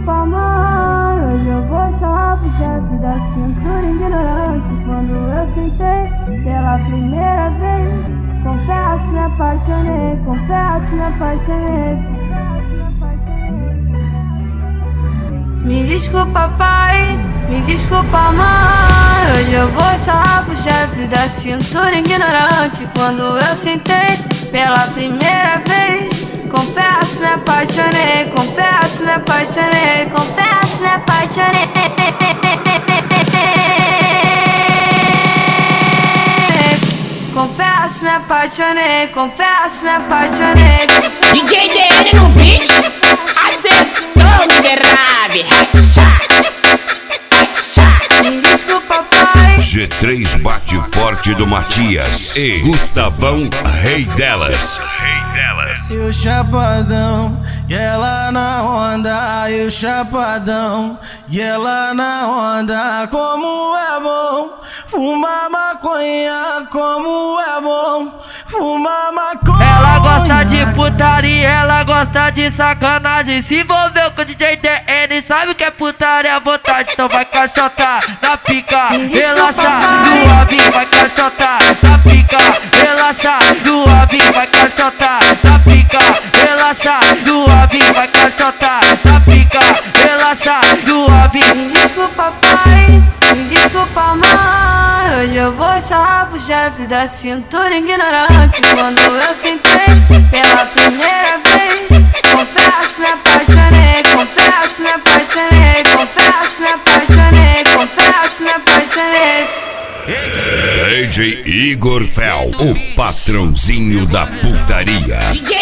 desculpa, mãe, hoje eu vou falar pro chefe da cintura ignorante. Quando eu sentei pela primeira vez, confesso, me apaixonei, confesso, me apaixonei. Me desculpa, pai, me desculpa, mãe, hoje eu vou falar pro chefe da cintura ignorante. Quando eu sentei pela primeira vez, confesso, me apaixonei, confesso, me apaixonei, confesso, me apaixonei. Confesso, me apaixonei, confesso, me apaixonei. DJ DN no beat, acertou, miserável. Me desculpa, pai. G3 bate forte do Matias e Gustavão, rei delas. Rei delas. E o chapadão, e ela na onda. E o chapadão, e ela na onda. Como é bom fumar maconha, como é bom fumar maconha. Ela gosta de putaria, ela gosta de sacanagem. Se envolveu com o DJ DN, sabe o que é putaria à vontade. Então vai caixotar na pica, relaxa, do avião vai caixotar na pica, relaxa, do avião vai caixotar na pica, relaxa, do avião vai caixotar na pica, relaxa, do avião. Me desculpa, pai, me desculpa, mãe, hoje eu vou falar pro chefe da cintura ignorante. Quando eu sentei pela primeira vez, confesso, me apaixonei, confesso, me apaixonei, confesso, me apaixonei, confesso, me apaixonei. DJ Igor Fel, o patrãozinho da putaria. DJ